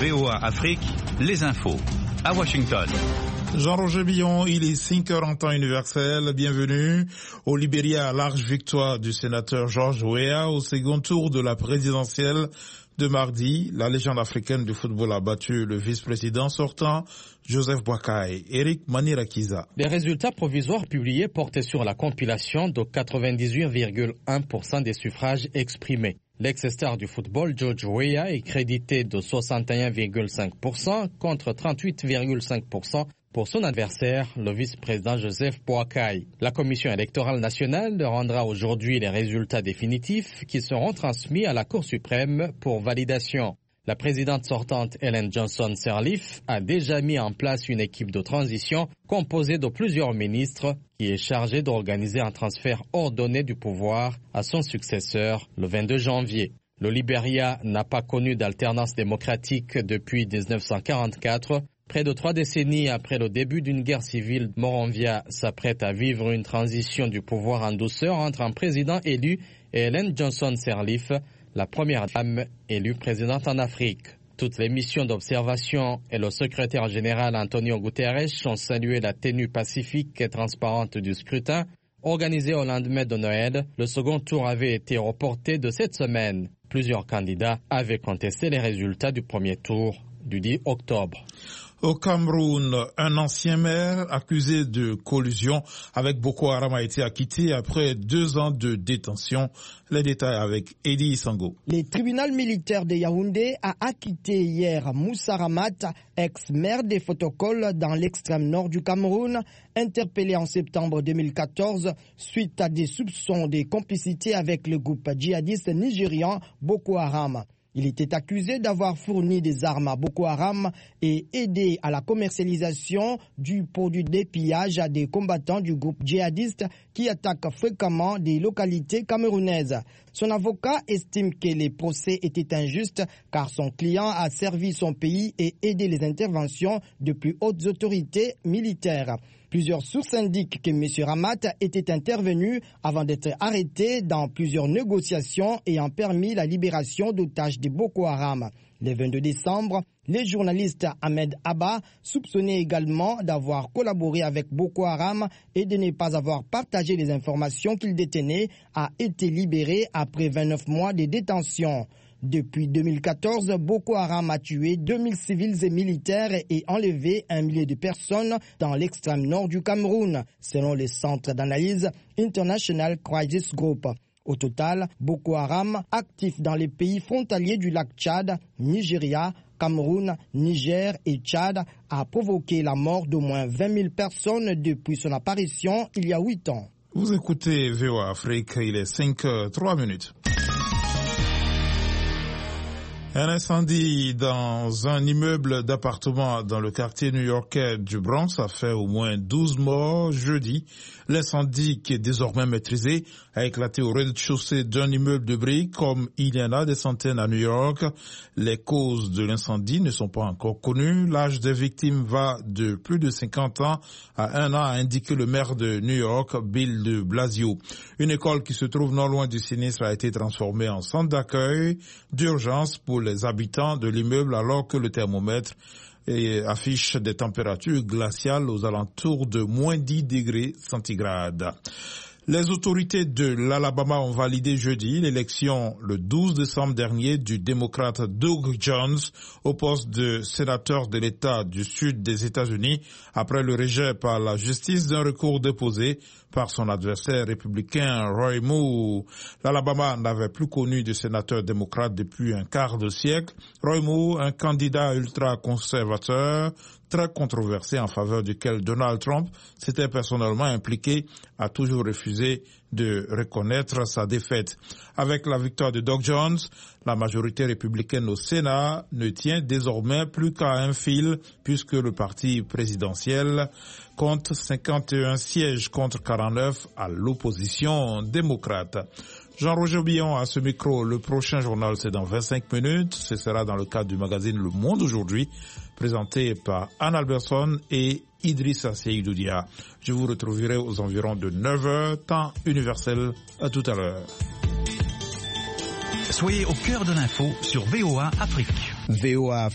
VOA Afrique, les infos. À Washington. Jean-Roger Billon, il est 5h en temps universel. Bienvenue. Au Libéria, large victoire du sénateur George Weah au second tour de la présidentielle de mardi. La légende africaine du football a battu le vice-président sortant, Joseph Boakai. Eric Manirakiza. Les résultats provisoires publiés portaient sur la compilation de 98,1% des suffrages exprimés. L'ex-star du football, George Weah, est crédité de 61,5% contre 38,5% pour son adversaire, le vice-président Joseph Boakai. La Commission électorale nationale rendra aujourd'hui les résultats définitifs qui seront transmis à la Cour suprême pour validation. La présidente sortante Ellen Johnson Sirleaf a déjà mis en place une équipe de transition composée de plusieurs ministres qui est chargée d'organiser un transfert ordonné du pouvoir à son successeur le 22 janvier. Le Libéria n'a pas connu d'alternance démocratique depuis 1944. Près de 3 décennies après le début d'une guerre civile, Monrovia s'apprête à vivre une transition du pouvoir en douceur entre un président élu et Ellen Johnson Sirleaf, la première dame élue présidente en Afrique. Toutes les missions d'observation et le secrétaire général Antonio Guterres ont salué la tenue pacifique et transparente du scrutin. Organisé au lendemain de Noël, le second tour avait été reporté de cette semaine. Plusieurs candidats avaient contesté les résultats du premier tour du 10 octobre. Au Cameroun, un ancien maire accusé de collusion avec Boko Haram a été acquitté après 2 ans de détention. Les détails avec Eddie Sango. Le tribunal militaire de Yaoundé a acquitté hier Moussa Ramat, ex-maire des Fotokol dans l'extrême nord du Cameroun, interpellé en septembre 2014 suite à des soupçons de complicité avec le groupe djihadiste nigérian Boko Haram. Il était accusé d'avoir fourni des armes à Boko Haram et aidé à la commercialisation du produit de pillage à des combattants du groupe djihadiste qui attaquent fréquemment des localités camerounaises. Son avocat estime que les procès étaient injustes car son client a servi son pays et aidé les interventions de plus hautes autorités militaires. Plusieurs sources indiquent que M. Ramat était intervenu avant d'être arrêté dans plusieurs négociations ayant permis la libération d'otages de Boko Haram. Le 22 décembre, le journaliste Ahmed Abba, soupçonné également d'avoir collaboré avec Boko Haram et de ne pas avoir partagé les informations qu'il détenait, a été libéré après 29 mois de détention. Depuis 2014, Boko Haram a tué 2000 civils et militaires et enlevé 1 millier de personnes dans l'extrême nord du Cameroun, selon le centre d'analyse International Crisis Group. Au total, Boko Haram, actif dans les pays frontaliers du lac Tchad, Nigeria, Cameroun, Niger et Tchad, a provoqué la mort d'au moins 20 000 personnes depuis son apparition il y a 8 ans. Vous écoutez VOA Afrique, il est 5h03. Un incendie dans un immeuble d'appartements dans le quartier new-yorkais du Bronx a fait au moins 12 morts jeudi. L'incendie, qui est désormais maîtrisé, a éclaté au rez-de-chaussée d'un immeuble de briques comme il y en a des centaines à New York. Les causes de l'incendie ne sont pas encore connues. L'âge des victimes va de plus de 50 ans à 1 an, a indiqué le maire de New York, Bill de Blasio. Une école qui se trouve non loin du sinistre a été transformée en centre d'accueil d'urgence pour les habitants de l'immeuble alors que le thermomètre affiche des températures glaciales aux alentours de moins 10 degrés centigrades. Les autorités de l'Alabama ont validé jeudi l'élection le 12 décembre dernier du démocrate Doug Jones au poste de sénateur de l'État du Sud des États-Unis après le rejet par la justice d'un recours déposé par son adversaire républicain Roy Moore. L'Alabama n'avait plus connu de sénateur démocrate depuis un quart de siècle. Roy Moore, un candidat ultra-conservateur, très controversé en faveur duquel Donald Trump s'était personnellement impliqué, a toujours refusé de reconnaître sa défaite. Avec la victoire de Doug Jones, la majorité républicaine au Sénat ne tient désormais plus qu'à un fil puisque le parti présidentiel compte 51 sièges contre 49 à l'opposition démocrate. Jean-Roger Billon à ce micro. Le prochain journal, c'est dans 25 minutes. Ce sera dans le cadre du magazine Le Monde aujourd'hui, présenté par Anne Alberson et Idrissa Seydoudia. Je vous retrouverai aux environs de 9h, temps universel. À tout à l'heure. Soyez au cœur de l'info sur VOA Afrique. VOA